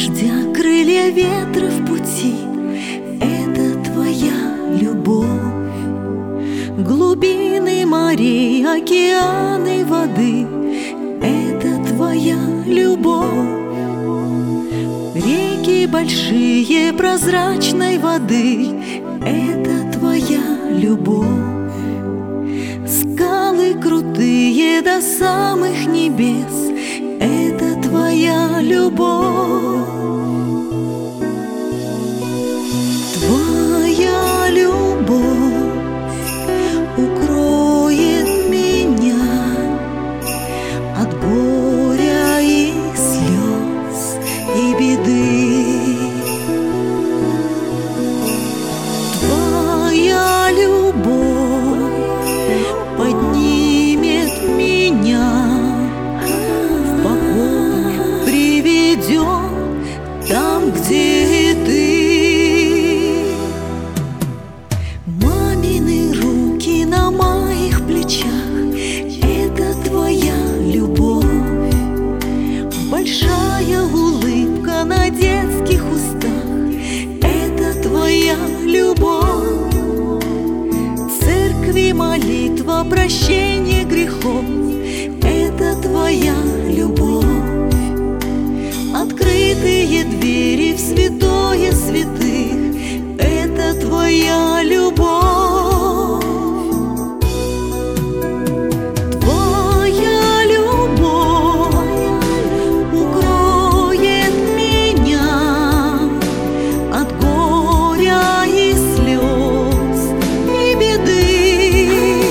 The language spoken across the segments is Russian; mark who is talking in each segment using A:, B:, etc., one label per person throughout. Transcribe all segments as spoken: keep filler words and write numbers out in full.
A: дождя, крылья ветра в пути — это твоя любовь. Глубины морей, океаны воды — это твоя любовь. Реки большие прозрачной воды — это твоя любовь. Скалы крутые до самых небес — это твоя любовь. Твоя любовь укроет меня от горя и слез и беды. Твоя любовь поднимет меня, в покой приведет там, где ты. Мамины руки на моих плечах — это твоя любовь. Большая улыбка на детских устах — это твоя любовь. Церкви молитва, прощение грехов — это твоя любовь. Открытые двери в святое святых — это твоя любовь. Твоя любовь укроет меня от горя и слез и беды.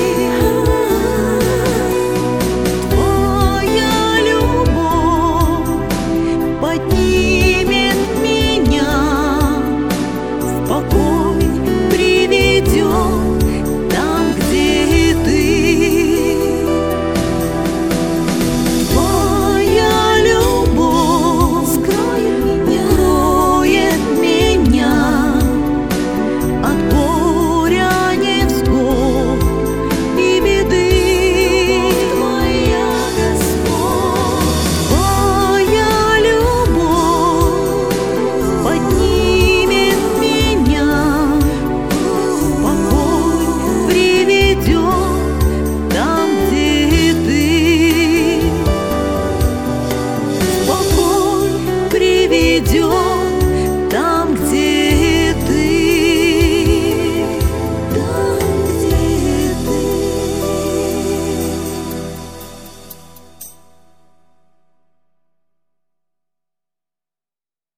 A: Твоя любовь поднимет меня, в покой приведет там, где ты. Твоя любовь скроет меня от горя, невзгод и беды. Твоя, Господь, твоя любовь поднимет меня, в покой приведет там, где ты. В покой приведет